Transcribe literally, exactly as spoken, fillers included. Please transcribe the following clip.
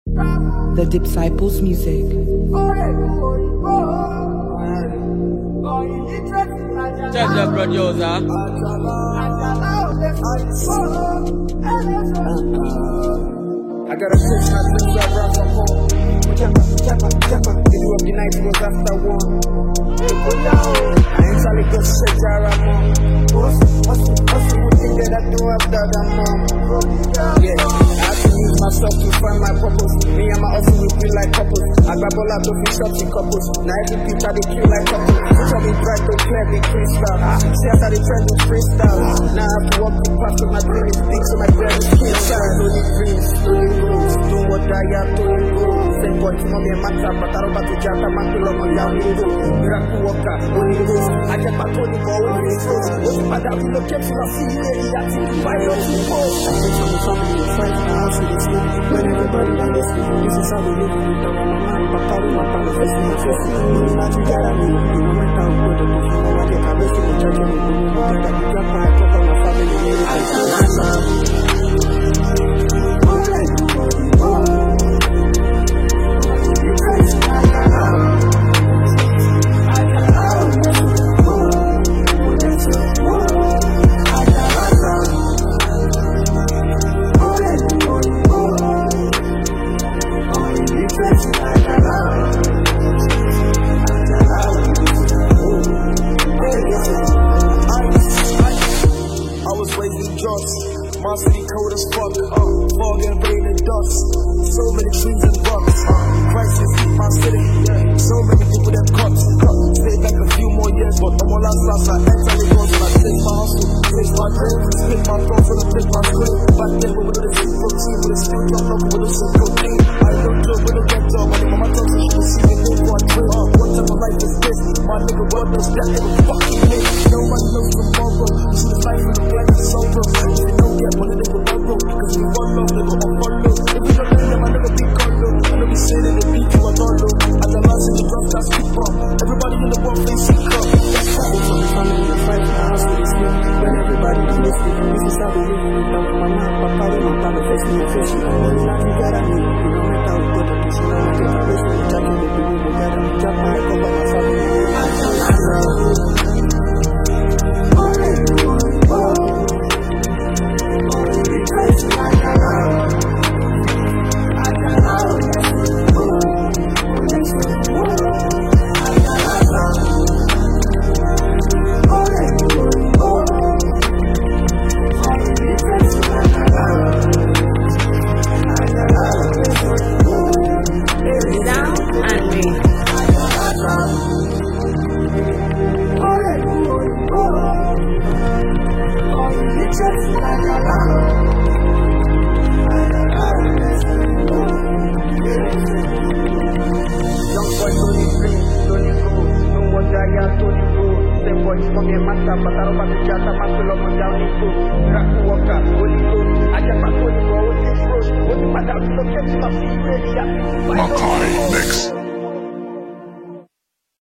The Disciples Music. Just the producer. I gotta fix my dreams up right from home. Jumpa, jumpa, jumpa. They do up the night was after one. I ain't trying to go straight to Ramon. Hustle, hustle, hustle. One thing that I do after that mom. Yeah, I have to use myself to find my purpose. Me and my hustle will feel like couples. I grab all out of the shots in couples. Now every beat I they kill like couples. They tell me bright, don't clear me crystal. See how they trend with freestyle. Now I have to walk the path of my dream is big, so my brain is kill side. Only dreams, only rules. Don't what I have to go. Same boy to mommy and matter, but I don't about to jump. I'm not going to down in the miracle walker, only rules. I get my Tony for only rules. What's the matter? We look at you, I see you, and I think you buy your people. I think some family and friends, my house in the sleep. When everybody done this, this is how we live. We don't have my man, my car, my car, my face, my face. Money not together, we don't want to go to the phone. I get my best in the church, and we don't know that we got my cover, my family. I can't love. My city cold as fuck, uh, fog and rain and dust. So many trees and rocks, uh, crisis hit my city. Yeah. So many people that cut, cut. Stay back a few more years, but I'm all last I enter the guns and I take my hustle, take my dream, spit my thoughts and I pick my screen. Back then we were the street protein, with a street on up with a street protein. I don't joke, we don't get up, when my talks and she will see me live for a dream. Uh, what type of life is this? My nigga, what does that nigga fucking mean? Nobody knows tomorrow, you see this life in the black and sober. Yeah, one of them will not go, cause we run low, they go on follow. If we don't know them, I never be called low. I know we say that they beat you on all low. At the last in the drop, that's keep up. Everybody in the world, they seek up. That's how it's on the family, the fight, my house with the sleep. When everybody is listening, this is how we live. We don't have my man, my car, my car, my face, my face. Money not together, me. We don't make out with the push. Now I get my best with the jacket, we do it together. We drop my cover, my family. I can't love. Makai Mix.